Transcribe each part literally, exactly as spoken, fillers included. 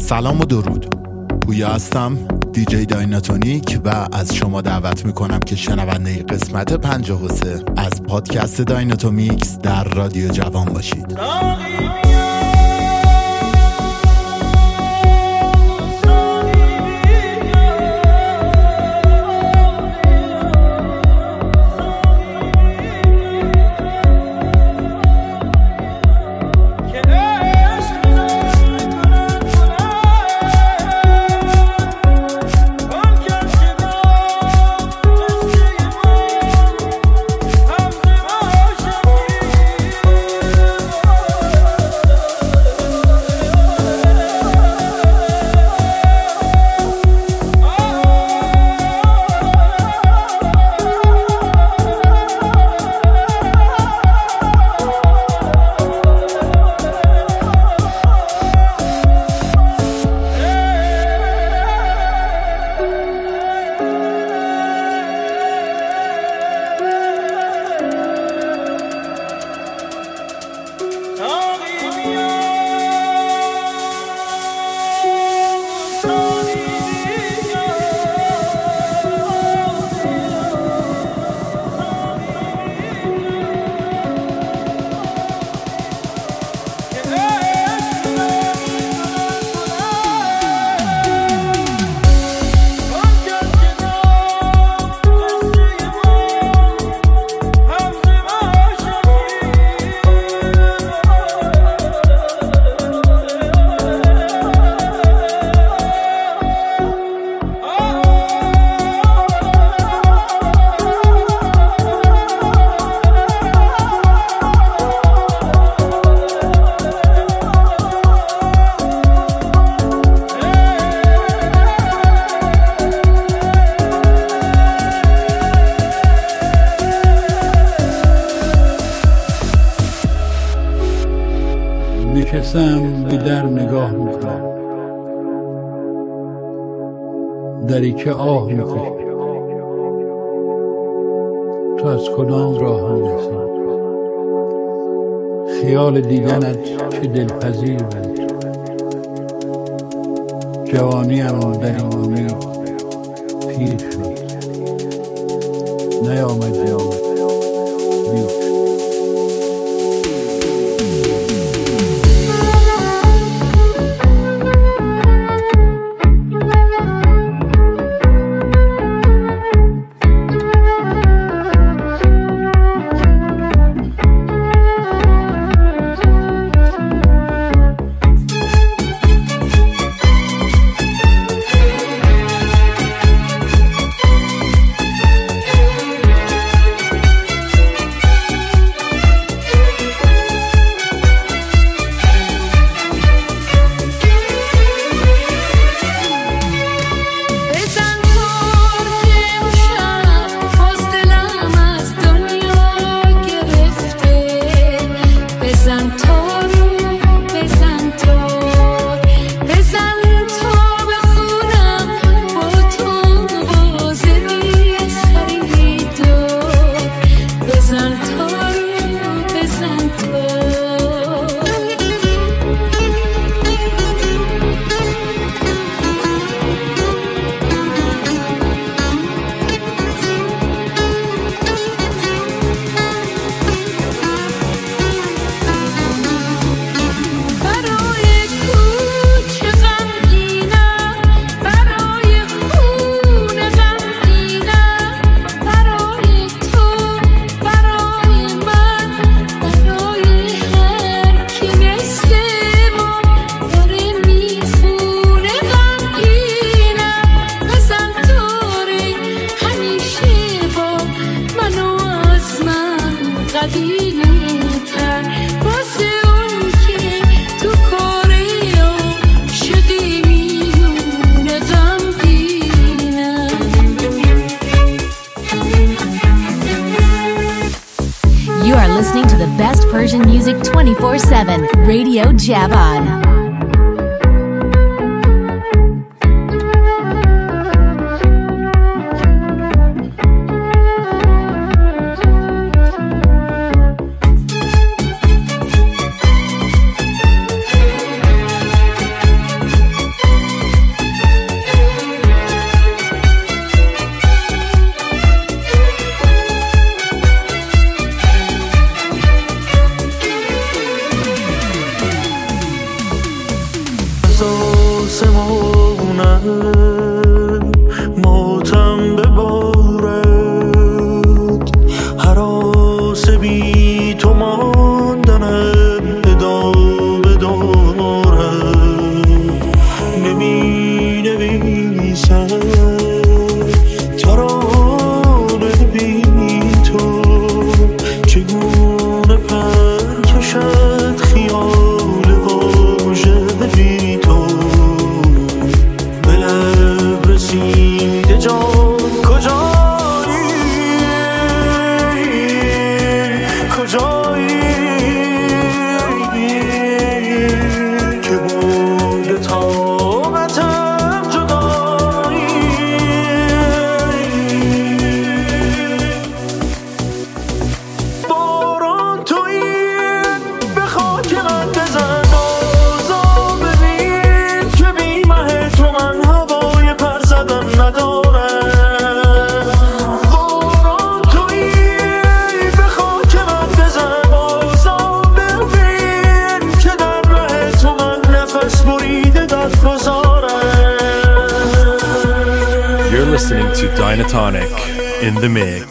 سلام و درود. پویا هستم، دیجی دایناتونیک، و از شما دعوت میکنم که شنونده قسمت پنجاه و سه از پادکست دایناتومیکس در رادیو جوان باشید. نشستم به در نگاه میکنم، دری که آه میکشی. تو از کدام راه میرسی؟ خیال دیدنت چه دلپذیر بود. جوانیم در این امید پیر شد، نیامد نیامد بیوش. Persian music twenty-four seven. Radio Javan. ماتم ببارد، هراس بی تو ماندنم ادامه دارد. نمی نویسم ترانه بی تو، چگونه پر کشد خیال واژه بی تو. به لب رسیده جان کجایی، کجایی که بوده طاقتم جدایی. باران تویی به خاک من بزن، آزا ببین که بی مه تو من هوای پر زدن ندارم. باران تویی به خاک من بزن، آزا ببین که در ره تو من نفس بریده داد گذارم. You're listening to Dynatonic in the mix.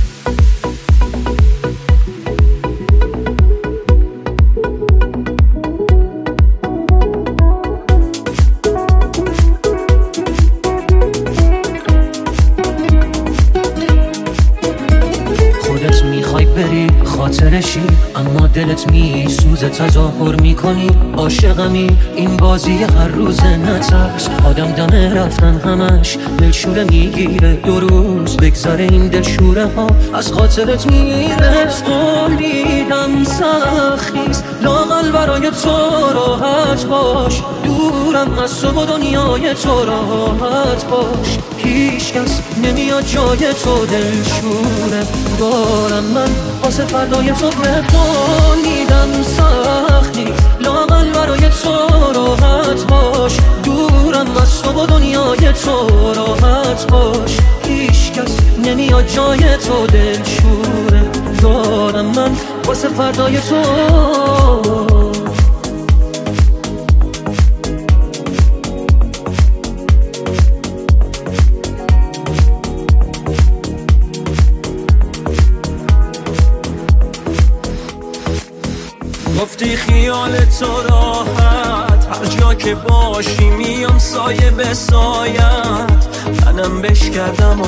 خودت میخوای بری خاطرشی، اما دلت میسوزه تظاهر میکنی عاشقمی. این بازی هر روز نترس، آدم دم رفتن همش دلشوره میگیره. دو روز بگذره این دلشوره ها از خاطرت میره. قولیدم سخت نیست لااقل برای تو راحت باش، دورم از تو و دنیای تو راحت باش. هیچ کس نمیاد جای تو دلشوره دارم من واسه فردای تو. بخونیدم سخت نیست لااقل برای تو راحت باش، دورم از تو و دنیای تو راحت باش. هیچ کس نمیاد جای تو دلشوره دارم من واسه فردای تو. گفتی خیال تو راحت، هر جا که باشی میام سایه به سایت. منم بش کردم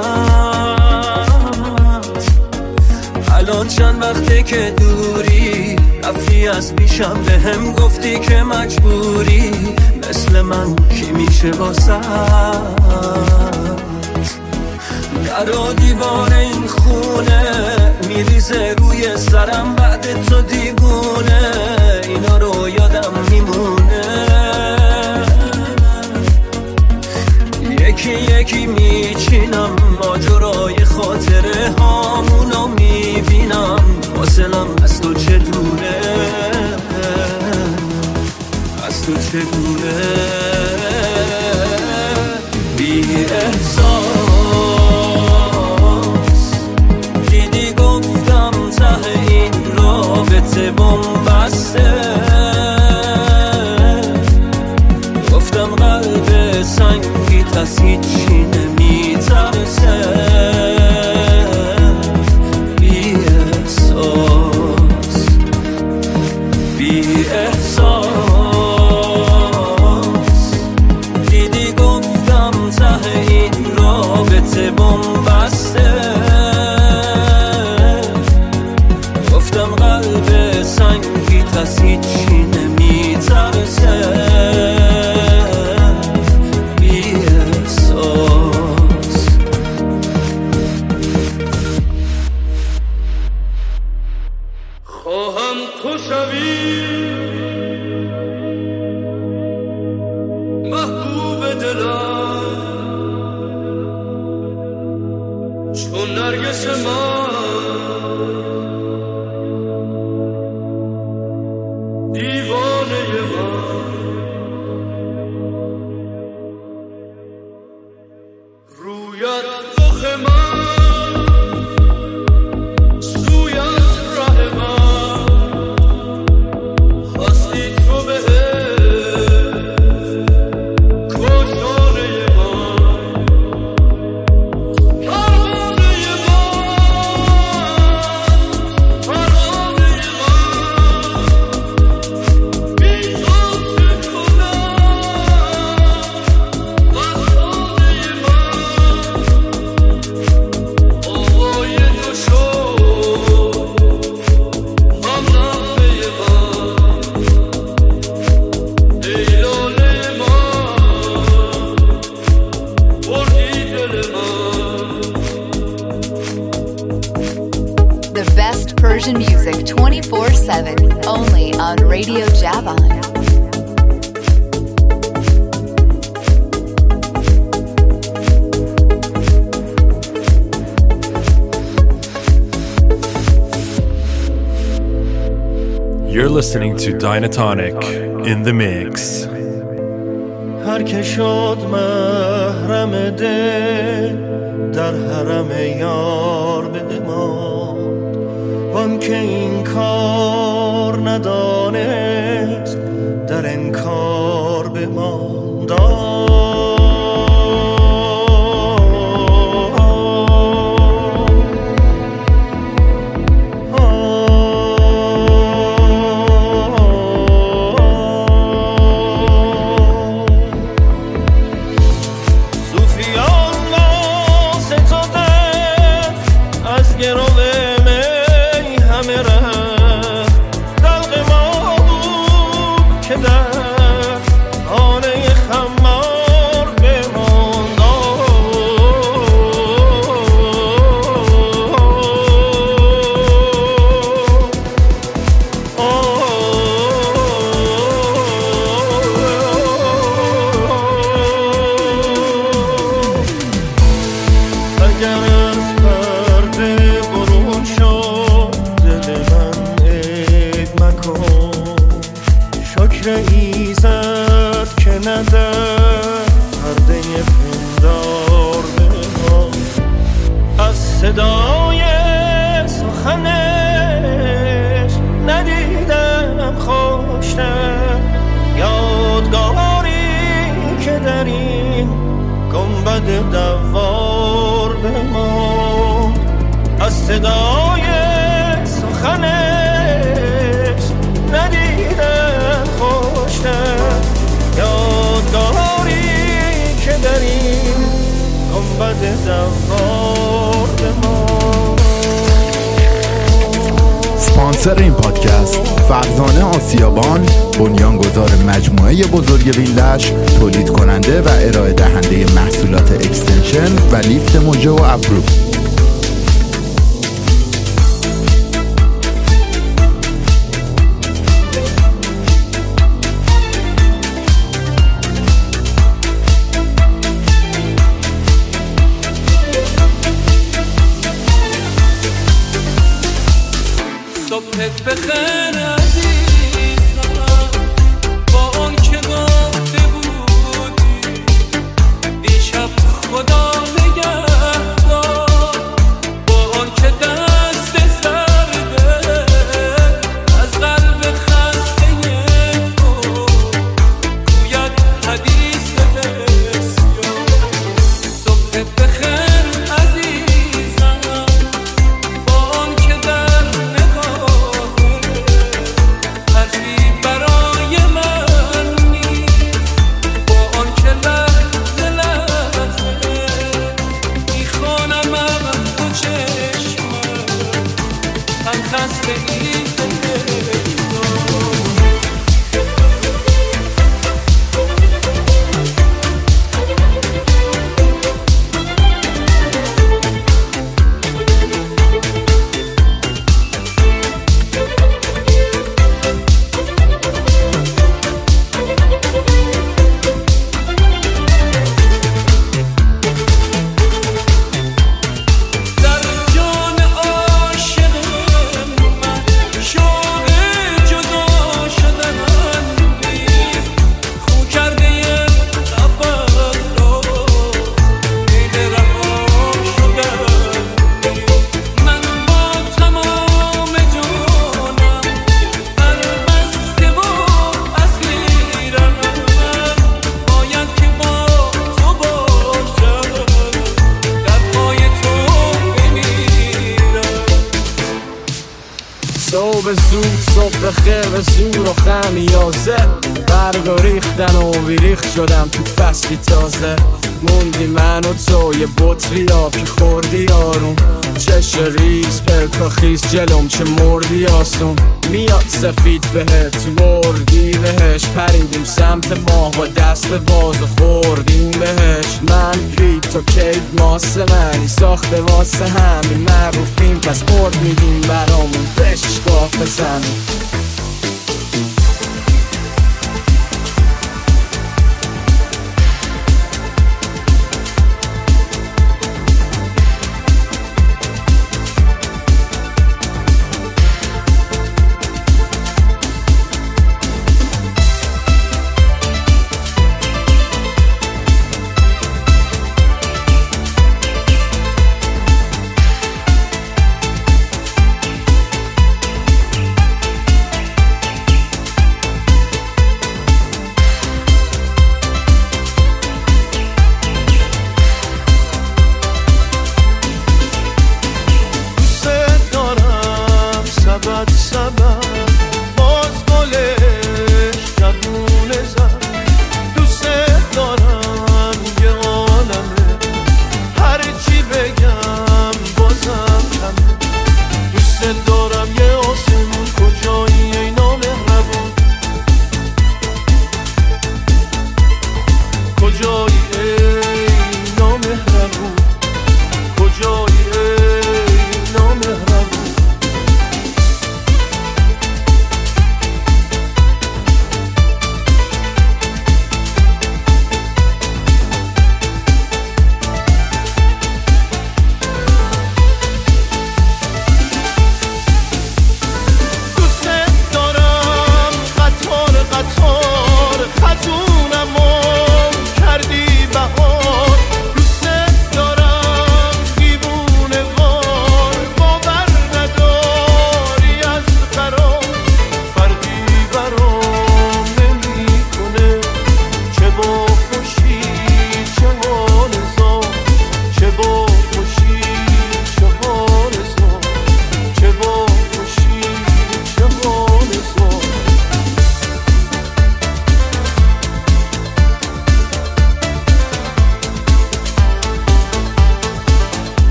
عادت، الان چند وقته که دوری رفتی از پیشم. به هم گفتی که مجبوری، مثل من کی میشه واسه در و دیوار این خونه میریزه روی سرم بعد تو دیوونه. اینا رو یادم میمونه، یکی یکی میچینم ماجرای خاطره هامونو میبینم. فاصلم از تو چه دوره، از تو چه دوره. بی احساس دیدی گفتم ته این رابطه بنبسته. گفتم قلب سنگی از هیچی نمیترسه. بی احساس بی احساس دیدی گفتم ته این رابطه بنبسته. گفتم قلب سنگی از هیچی نمیترسه. خواهم تو شوی Radio Javon. You're listening to Dynatonic in the mix. هر که شد محرم دل در حرم یار بماند وان که این کار ندانست در انکار بماند. صدای سخنش ندیدم خوشتر یادگاری که در این گنبد دوار بماند. از صدای سخنش ندیدم خوشتر یادگاری که در این گنبد دوار بماند. اسپانسر این پادکست فرزانه آسیابان، بنیانگذار مجموعه بزرگ ویلش، تولید کننده و ارائه دهنده محصولات اکستنشن و لیفت موجه و ابرو. صبحت بخیر عزیزم با اون که گفته بودی دیشب خدا نگهدار با اون که دست سرده از قلب خسته تو گوید حدیث بسیار. صبحت بخیر عزیزم با اون که در صبح زود صبح خیر به زور و خمیازه برگا ریختن و بیریخت شدم تو فصلی تازه. موندی من و تو یه بطری آب که خوردی آروم چش ریز پلکا خیز جلوم چه مردی آسون. میاد سفید بهت بردی بهش پریدیم سمت ماه با دست باز و خوردیم بهش. من پی تو کیت ماسه منی ساخته واسه همین معروفیم پس قرد میدیم برامون بشکاف بزنیم.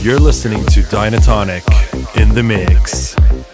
You're listening to Dynatonic in the mix.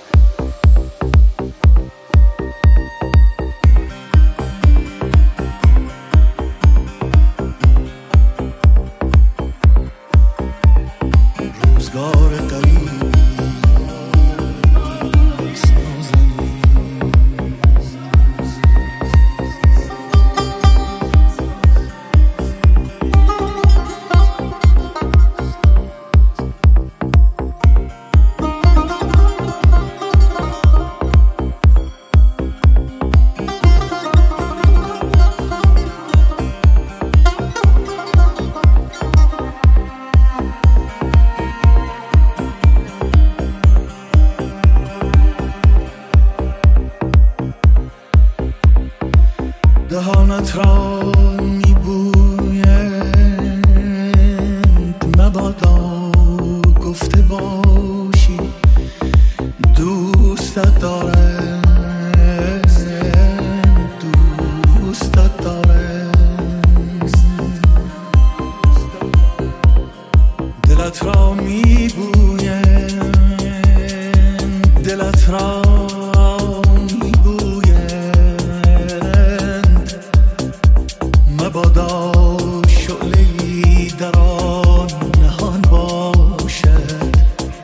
دهانت را میبویند مبادا گفته باشی دوستت دارم دوستت دارم دلت را میبویند دلت را مبادا شعله‌ای در آن نهان باشد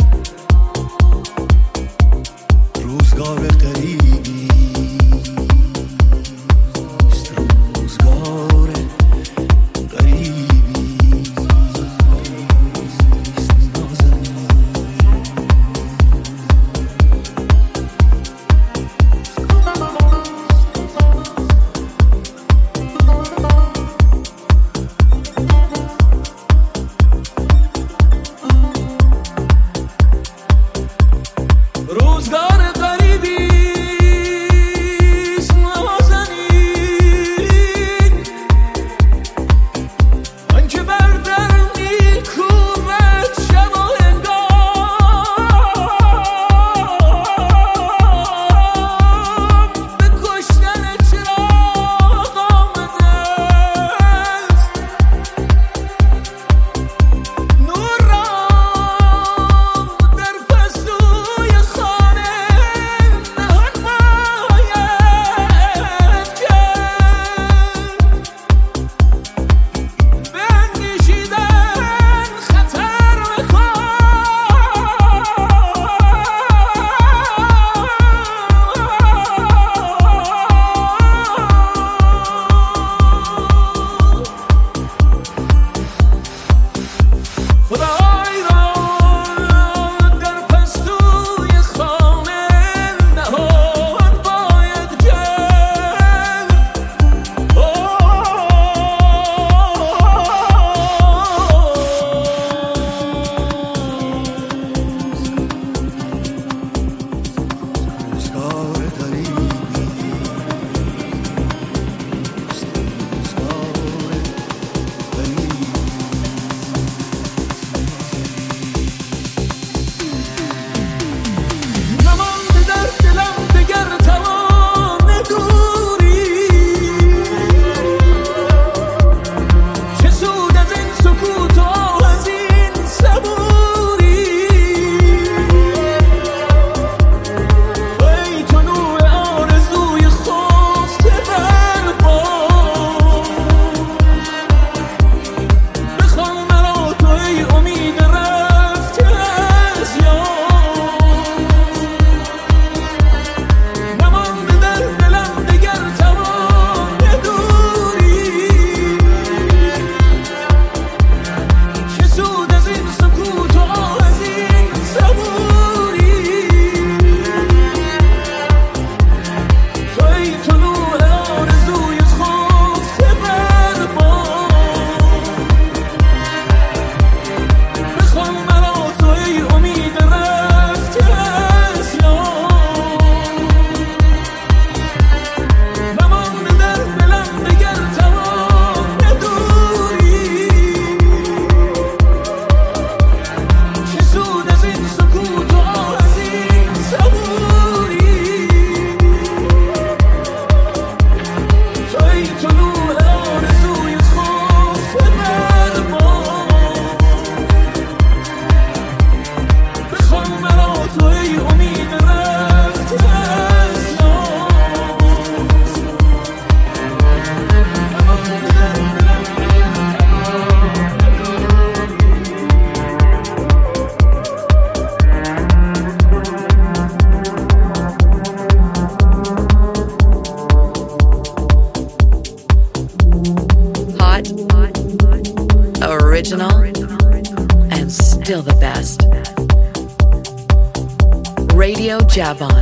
Radio Javan.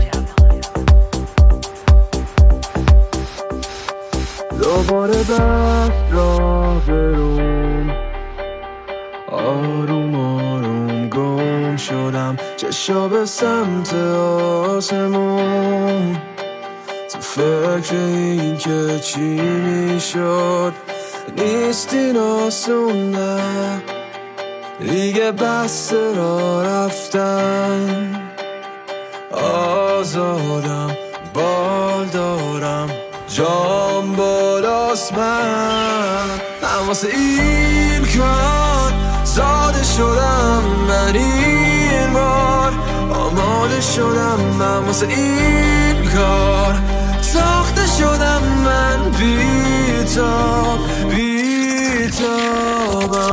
دوباره بس راه بروم، آروم آروم گم شدم، چشا به سمت آسمون، تو فکر این که چی میشد نیستی ناسون، نه دیگه بس را رفتن، آزادم بال دارم جام بالاست، من من واسه این کار زاده شدم، من این بار آماده شدم، من واسه این کار ساخته شدم، من بی‌تاب بی‌تابم.